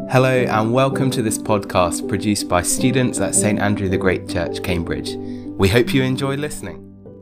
Hello and welcome to this podcast produced by students at St Andrew the Great Church, Cambridge. We hope you enjoy listening.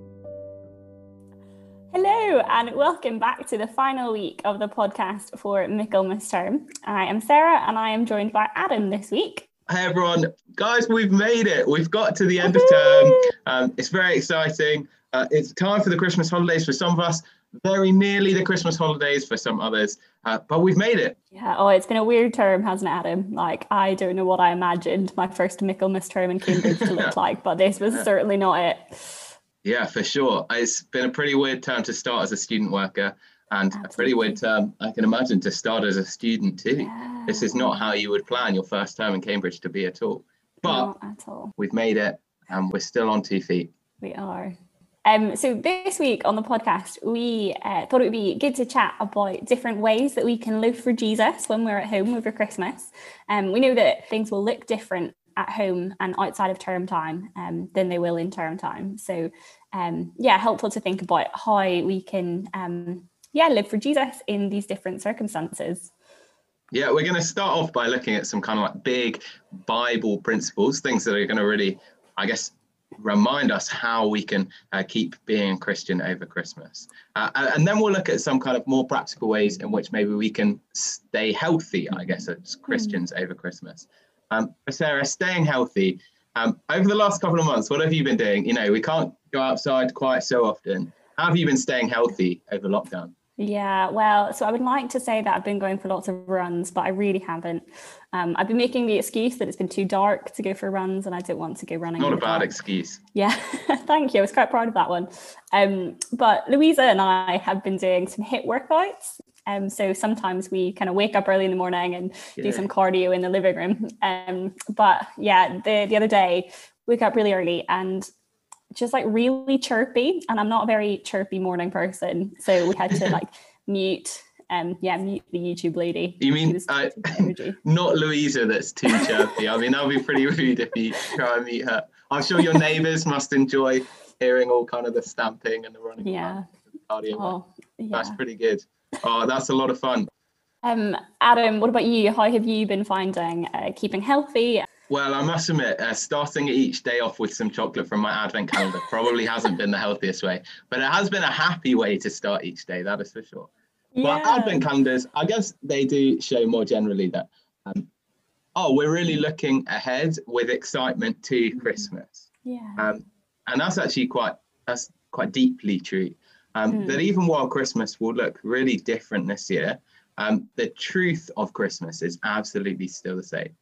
Hello and welcome back to the final week of the podcast for Michaelmas term. I am Sarah and I am joined by Adam this week. Hey everyone, guys, we've made it. We've got to the end of term. It's very exciting. It's time for the Christmas holidays for some of us, very nearly the Christmas holidays for some others, but we've made it. Yeah, it's been a weird term, hasn't it, Adam? I don't know what I imagined my first Michaelmas term in Cambridge to look like, but this was certainly not it. Yeah, for sure. It's been a pretty weird term to start as a student worker, and a pretty weird term, I can imagine, to start as a student too. Yeah. This is not how you would plan your first term in Cambridge to be at all. But not at all. We've made it, and we're still on 2 feet. We are. So this week on the podcast, we thought it would be good to chat about different ways that we can live for Jesus when we're at home over Christmas. We know that things will look different at home and outside of term time than they will in term time. So helpful to think about how we can live for Jesus in these different circumstances. Yeah, we're going to start off by looking at some kind of like big Bible principles, things that are going to really, I guess, remind us how we can keep being a Christian over Christmas. And then we'll look at some kind of more practical ways in which maybe we can stay healthy, I guess, as Christians over Christmas. Sarah, staying healthy, over the last couple of months, what have you been doing? You know, we can't go outside quite so often. How have you been staying healthy over lockdown? Yeah, well, so I would like to say that I've been going for lots of runs, but I really haven't. I've been making the excuse that it's been too dark to go for runs and I don't want to go running. Not a bad excuse. Yeah, thank you. I was quite proud of that one. But Louisa and I have been doing some HIIT workouts. So sometimes we kind of wake up early in the morning and do some cardio in the living room. But yeah, the other day, wake up really early and just like really chirpy, and I'm not a very chirpy morning person, so we had to mute the YouTube lady. You mean not Louisa that's too chirpy? I mean, that would be pretty rude if you try and meet her. I'm sure your neighbours must enjoy hearing all kind of the stamping and the running. Yeah. That's pretty good. Oh, that's a lot of fun. Adam, what about you? How have you been finding keeping healthy? Well, I must admit, starting each day off with some chocolate from my advent calendar probably hasn't been the healthiest way, but it has been a happy way to start each day, that is for sure. Yeah. But advent calendars, I guess they do show more generally that, we're really looking ahead with excitement to Christmas. Yeah. And that's actually quite deeply true. That even while Christmas will look really different this year, the truth of Christmas is absolutely still the same.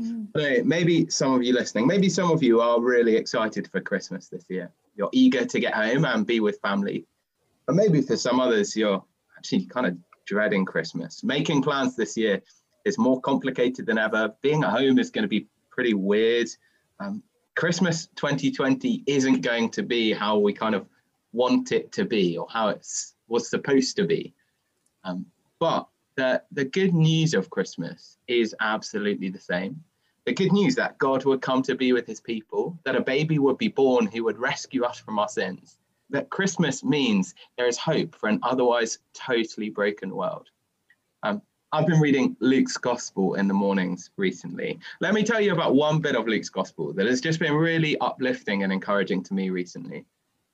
Maybe some of you listening, maybe some of you are really excited for Christmas this year. You're eager to get home and be with family. But maybe for some others, you're actually kind of dreading Christmas. Making plans this year is more complicated than ever. Being at home is going to be pretty weird. Christmas 2020 isn't going to be how we kind of want it to be or how it was supposed to be. But the good news of Christmas is absolutely the same. The good news that God would come to be with his people, that a baby would be born who would rescue us from our sins, that Christmas means there is hope for an otherwise totally broken world. I've been reading Luke's Gospel in the mornings recently. Let me tell you about one bit of Luke's Gospel that has just been really uplifting and encouraging to me recently.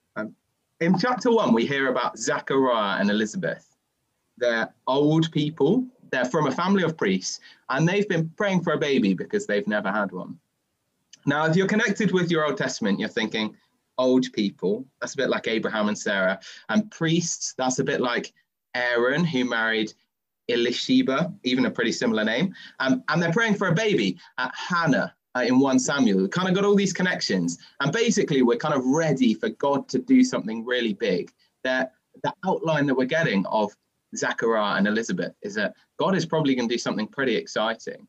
In chapter 1, we hear about Zachariah and Elizabeth. They're old people, they're from a family of priests, and they've been praying for a baby because they've never had one. Now, if you're connected with your Old Testament, you're thinking, old people, that's a bit like Abraham and Sarah, and priests, that's a bit like Aaron, who married Elisheba, even a pretty similar name, and they're praying for a baby, Hannah in 1 Samuel. We've kind of got all these connections, and basically we're kind of ready for God to do something really big. The outline that we're getting of Zachariah and Elizabeth is that God is probably going to do something pretty exciting.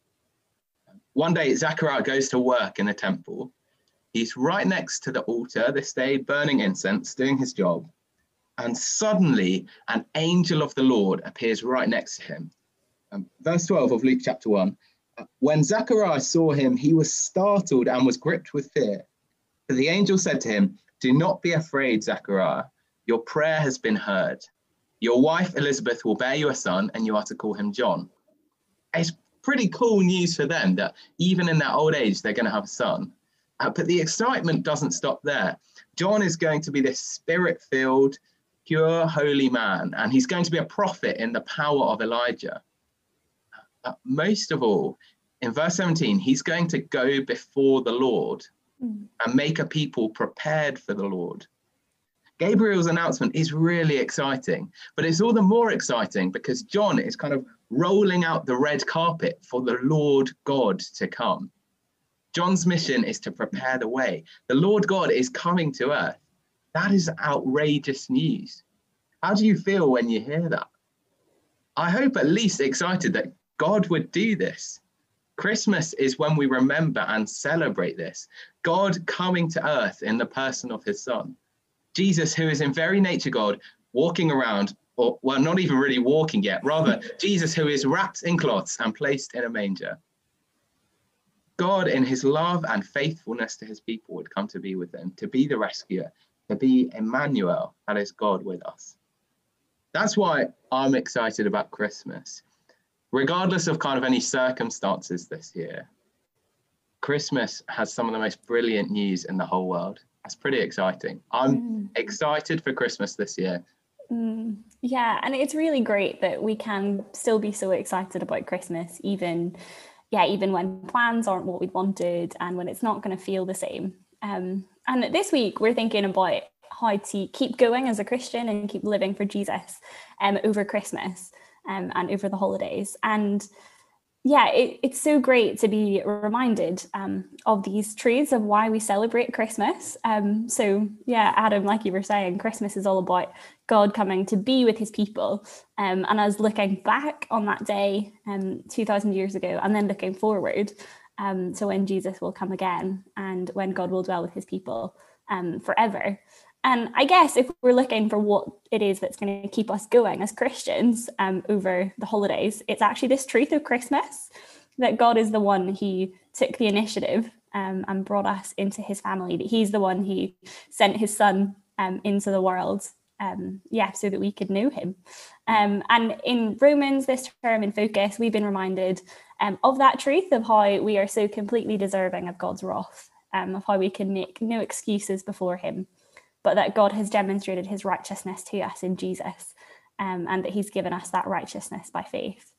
One day, Zachariah goes to work in the temple. He's right next to the altar this day, burning incense, doing his job. And suddenly, an angel of the Lord appears right next to him. Verse 12 of Luke chapter 1. When Zachariah saw him, he was startled and was gripped with fear. But the angel said to him, "Do not be afraid, Zachariah. Your prayer has been heard. Your wife Elizabeth will bear you a son, and you are to call him John." It's pretty cool news for them that even in their old age, they're going to have a son. But the excitement doesn't stop there. John is going to be this spirit-filled, pure, holy man, and he's going to be a prophet in the power of Elijah. Most of all, in verse 17, he's going to go before the Lord and make a people prepared for the Lord. Gabriel's announcement is really exciting, but it's all the more exciting because John is kind of rolling out the red carpet for the Lord God to come. John's mission is to prepare the way. The Lord God is coming to earth. That is outrageous news. How do you feel when you hear that? I hope at least excited that God would do this. Christmas is when we remember and celebrate this. God coming to earth in the person of his son. Jesus, who is in very nature God, walking around, or well, not even really walking yet, rather Jesus who is wrapped in cloths and placed in a manger. God in his love and faithfulness to his people would come to be with them, to be the rescuer, to be Emmanuel, that is God with us. That's why I'm excited about Christmas. Regardless of kind of any circumstances this year, Christmas has some of the most brilliant news in the whole world. That's pretty exciting. I'm excited for Christmas this year. Yeah, and it's really great that we can still be so excited about Christmas, even when plans aren't what we wanted and when it's not going to feel the same. And this week we're thinking about how to keep going as a Christian and keep living for Jesus over Christmas and over the holidays. And yeah, it's so great to be reminded of these truths of why we celebrate Christmas. So yeah, Adam, like you were saying, Christmas is all about God coming to be with his people, and us looking back on that day 2,000 years ago and then looking forward to when Jesus will come again and when God will dwell with his people forever. And I guess if we're looking for what it is that's going to keep us going as Christians over the holidays, it's actually this truth of Christmas, that God is the one who took the initiative and brought us into his family, that he's the one who sent his son into the world, so that we could know him. And in Romans, this term in focus, we've been reminded of that truth, of how we are so completely deserving of God's wrath, of how we can make no excuses before him, but that God has demonstrated his righteousness to us in Jesus, and that he's given us that righteousness by faith.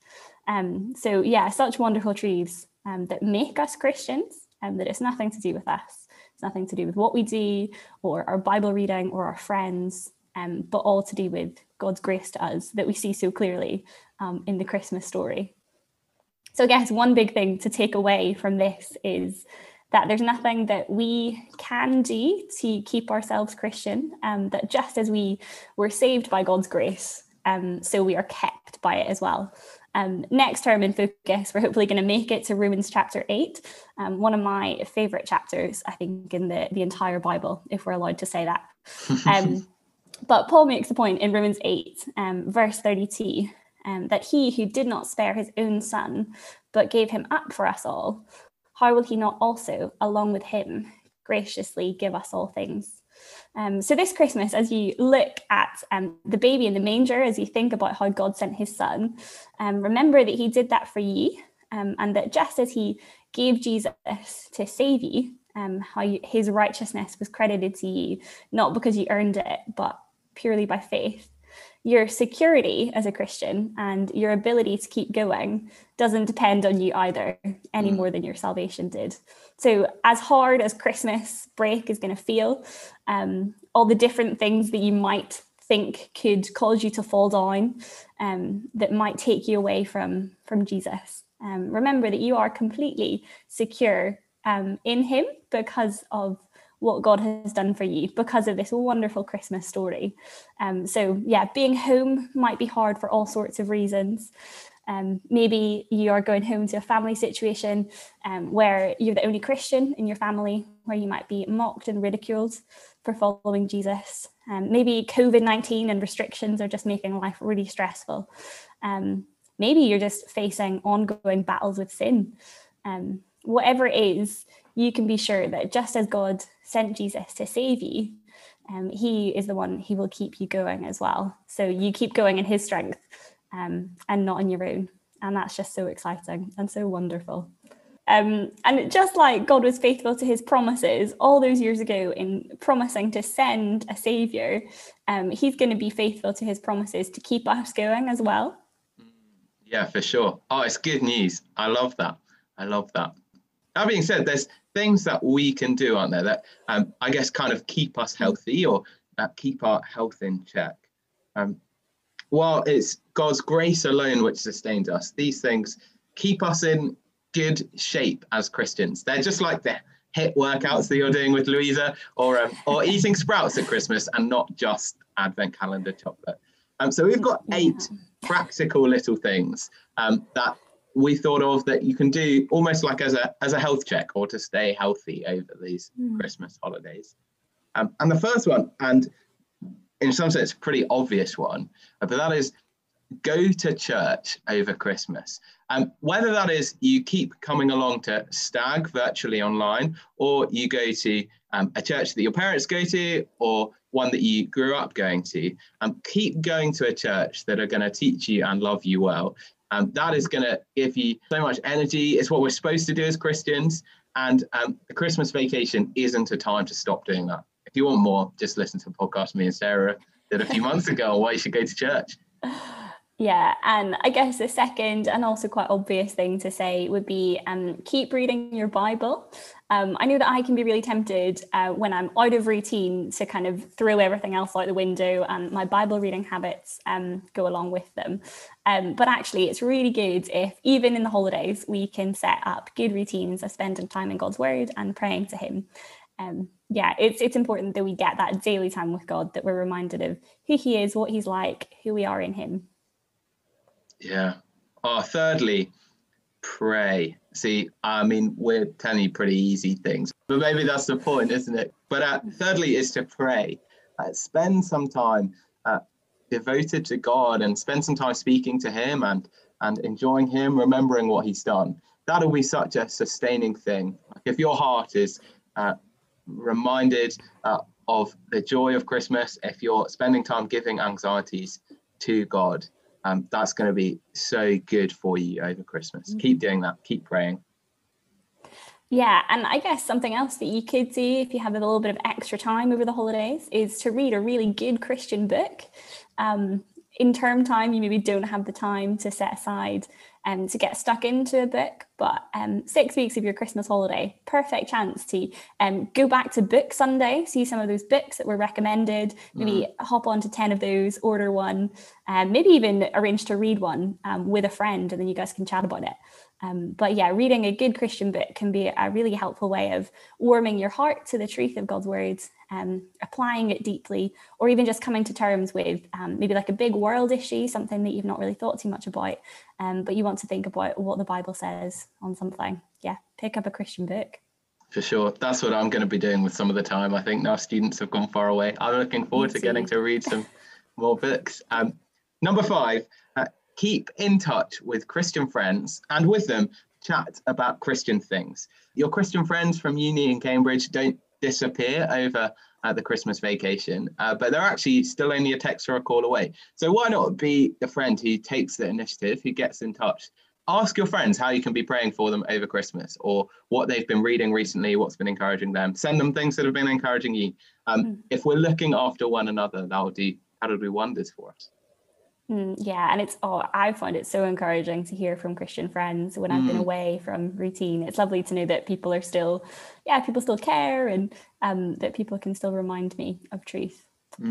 So yeah, such wonderful truths that make us Christians, and that it's nothing to do with us. It's nothing to do with what we do or our Bible reading or our friends, but all to do with God's grace to us that we see so clearly in the Christmas story. So I guess one big thing to take away from this is that there's nothing that we can do to keep ourselves Christian, that just as we were saved by God's grace, so we are kept by it as well. Next term in focus, we're hopefully going to make it to Romans chapter 8, one of my favourite chapters, I think, in the entire Bible, if we're allowed to say that. But Paul makes the point in Romans 8, verse 32, that he who did not spare his own son, but gave him up for us all, how will he not also, along with him, graciously give us all things? So this Christmas, as you look at the baby in the manger, as you think about how God sent his son, remember that he did that for you, and that just as he gave Jesus to save you, how his righteousness was credited to you, not because you earned it, but purely by faith. Your security as a Christian and your ability to keep going doesn't depend on you either, any more than your salvation did. So as hard as Christmas break is going to feel, all the different things that you might think could cause you to fall down, that might take you away from Jesus, remember that you are completely secure in him because of what God has done for you, because of this wonderful Christmas story. So yeah, being home might be hard for all sorts of reasons. Maybe you are going home to a family situation where you're the only Christian in your family, where you might be mocked and ridiculed for following Jesus. Maybe COVID-19 and restrictions are just making life really stressful. Maybe you're just facing ongoing battles with sin. Whatever it is, you can be sure that just as God sent Jesus to save you, he is the one who will keep you going as well. So you keep going in his strength and not on your own. And that's just so exciting and so wonderful. And just like God was faithful to his promises all those years ago in promising to send a saviour, he's going to be faithful to his promises to keep us going as well. Yeah, for sure. Oh, it's good news. I love that. That being said, there's things that we can do, aren't there, that I guess kind of keep us healthy or keep our health in check. While it's God's grace alone which sustains us, these things keep us in good shape as Christians. They're just like the HIIT workouts that you're doing with Louisa, or eating sprouts at Christmas and not just advent calendar chocolate. So we've got 8 practical little things that we thought of that you can do almost like as a health check or to stay healthy over these Christmas holidays. And the first one, and in some sense, a pretty obvious one, but that is go to church over Christmas. Whether that is you keep coming along to Stag virtually online, or you go to a church that your parents go to, or one that you grew up going to, keep going to a church that are going to teach you and love you well. That is going to give you so much energy. It's what we're supposed to do as Christians. And the Christmas vacation isn't a time to stop doing that. If you want more, just listen to the podcast me and Sarah did a few months ago on why you should go to church. Yeah, and I guess the second and also quite obvious thing to say would be keep reading your Bible. I know that I can be really tempted when I'm out of routine to kind of throw everything else out the window, and my Bible reading habits go along with them. But actually, it's really good if even in the holidays, we can set up good routines of spending time in God's word and praying to him. It's important that we get that daily time with God, that we're reminded of who he is, what he's like, who we are in him. Yeah. Thirdly, pray. See, I mean, we're telling you pretty easy things, but maybe that's the point, isn't it? But thirdly is to pray. Spend some time devoted to God and spend some time speaking to him and enjoying him, remembering what he's done. That'll be such a sustaining thing. Like if your heart is reminded of the joy of Christmas, if you're spending time giving anxieties to God, that's going to be so good for you over Christmas. Keep doing that. Keep praying. Yeah, and I guess something else that you could do if you have a little bit of extra time over the holidays is to read a really good Christian book. In term time, you maybe don't have the time to set aside to get stuck into a book, but 6 weeks of your Christmas holiday, perfect chance to go back to Book Sunday, see some of those books that were recommended, maybe hop on to 10 of those, order one, maybe even arrange to read one with a friend, and then you guys can chat about it. But yeah, reading a good Christian book can be a really helpful way of warming your heart to the truth of God's words, applying it deeply, or even just coming to terms with maybe like a big world issue, something that you've not really thought too much about, but you want to think about what the Bible says on something. Yeah, pick up a Christian book. For sure. That's what I'm going to be doing with some of the time. I think now students have gone far away. I'm looking forward to getting to read some more books. Number 5, keep in touch with Christian friends and with them chat about Christian things. Your Christian friends from uni in Cambridge don't disappear over the Christmas vacation, but they're actually still only a text or a call away. So why not be the friend who takes the initiative, who gets in touch? Ask your friends how you can be praying for them over Christmas, or what they've been reading recently, what's been encouraging them. Send them things that have been encouraging you. If we're looking after one another, that'll do wonders for us. Yeah, and I find it so encouraging to hear from Christian friends when I've been away from routine. It's lovely to know that people still care, and that people can still remind me of truth.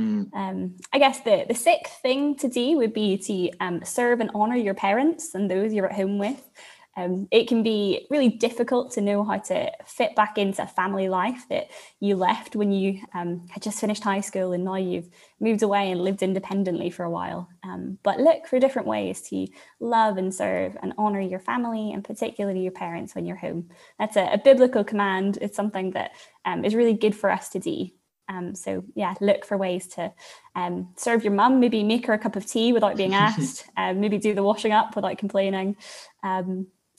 I guess the 6th thing to do would be to serve and honor your parents and those you're at home with. It can be really difficult to know how to fit back into a family life that you left when you had just finished high school, and now you've moved away and lived independently for a while. But look for different ways to love and serve and honor your family, and particularly your parents when you're home. That's a biblical command. It's something that is really good for us to do. So yeah, look for ways to serve your mum, maybe make her a cup of tea without being asked, maybe do the washing up without complaining.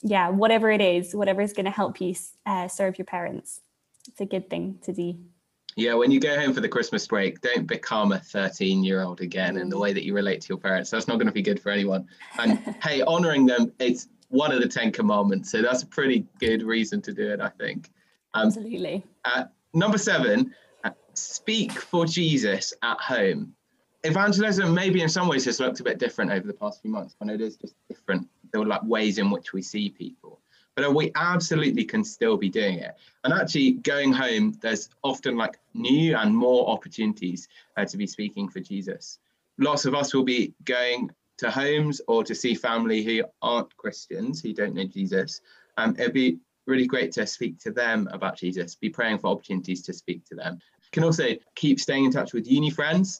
Whatever it is, whatever is going to help you serve your parents. It's a good thing to do. Yeah, when you go home for the Christmas break, don't become a 13-year-old again in the way that you relate to your parents. That's not going to be good for anyone. And hey, honoring them, it's one of the 10 commandments. So that's a pretty good reason to do it, I think. Absolutely. Number 7, speak for Jesus at home. Evangelism maybe in some ways has looked a bit different over the past few months. I know there's just different, there were like ways in which we see people. But we absolutely can still be doing it. And actually going home, there's often like new and more opportunities to be speaking for Jesus. Lots of us will be going to homes or to see family who aren't Christians, who don't know Jesus. It'd be really great to speak to them about Jesus, be praying for opportunities to speak to them. You can also keep staying in touch with uni friends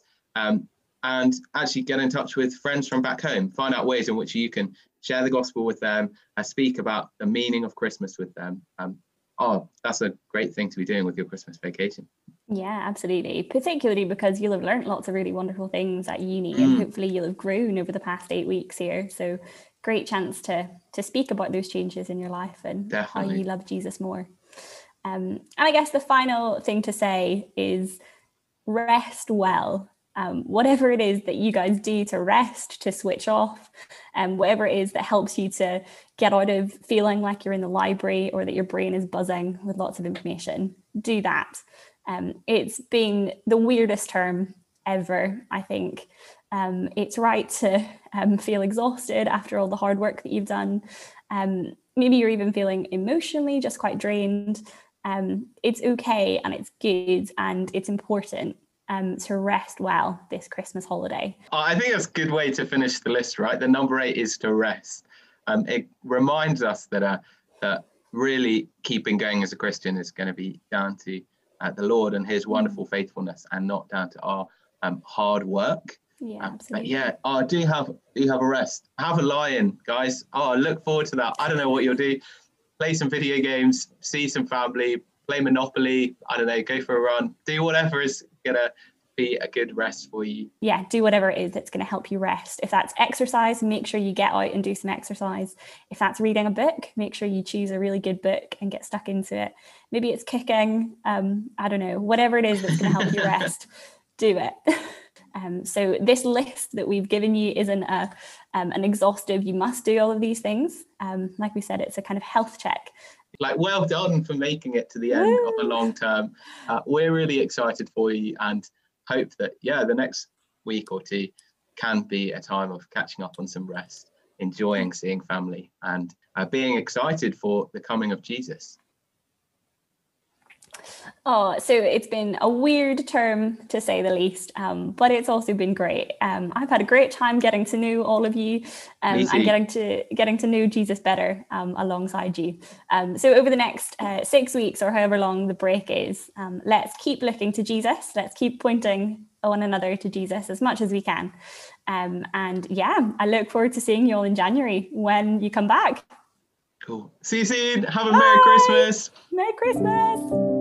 and actually get in touch with friends from back home, find out ways in which you can share the gospel with them, speak about the meaning of Christmas with them. That's a great thing to be doing with your Christmas vacation. Yeah, absolutely. Particularly because you'll have learned lots of really wonderful things at uni and hopefully you'll have grown over the past 8 weeks here. So great chance to speak about those changes in your life and Definitely. How you love Jesus more. And I guess the final thing to say is rest well. Whatever it is that you guys do to rest, to switch off, and whatever it is that helps you to get out of feeling like you're in the library or that your brain is buzzing with lots of information, do that. It's been the weirdest term ever, I think. It's right to feel exhausted after all the hard work that you've done. Maybe you're even feeling emotionally just quite drained. It's okay and it's good and it's important to rest well this Christmas holiday. I think that's a good way to finish the list, right? The number 8 is to rest. It reminds us that really keeping going as a Christian is going to be down to the Lord and his wonderful faithfulness and not down to our hard work. Yeah, absolutely. Do have a rest. Have a lie-in, guys. I look forward to that. I don't know what you'll do. Play some video games, see some family, play Monopoly. I don't know, go for a run. Do whatever is going to be a good rest for you. Yeah, do whatever it is that's going to help you rest. If that's exercise, make sure you get out and do some exercise. If that's reading a book, make sure you choose a really good book and get stuck into it. Maybe it's cooking. I don't know, whatever it is that's going to help you rest, do it. So this list that we've given you isn't an exhaustive, you must do all of these things. Like we said, it's a kind of health check. Like, well done for making it to the end of a long term. We're really excited for you and hope that, the next week or 2 can be a time of catching up on some rest, enjoying seeing family and being excited for the coming of Jesus. Oh, so it's been a weird term to say the least, but it's also been great. I've had a great time getting to know all of you and getting to know Jesus better alongside you. So over the next 6 weeks or however long the break is, let's keep looking to Jesus. Let's keep pointing one another to Jesus as much as we can. I look forward to seeing you all in January when you come back. Cool. See you soon. Have a Merry Christmas. Merry Christmas.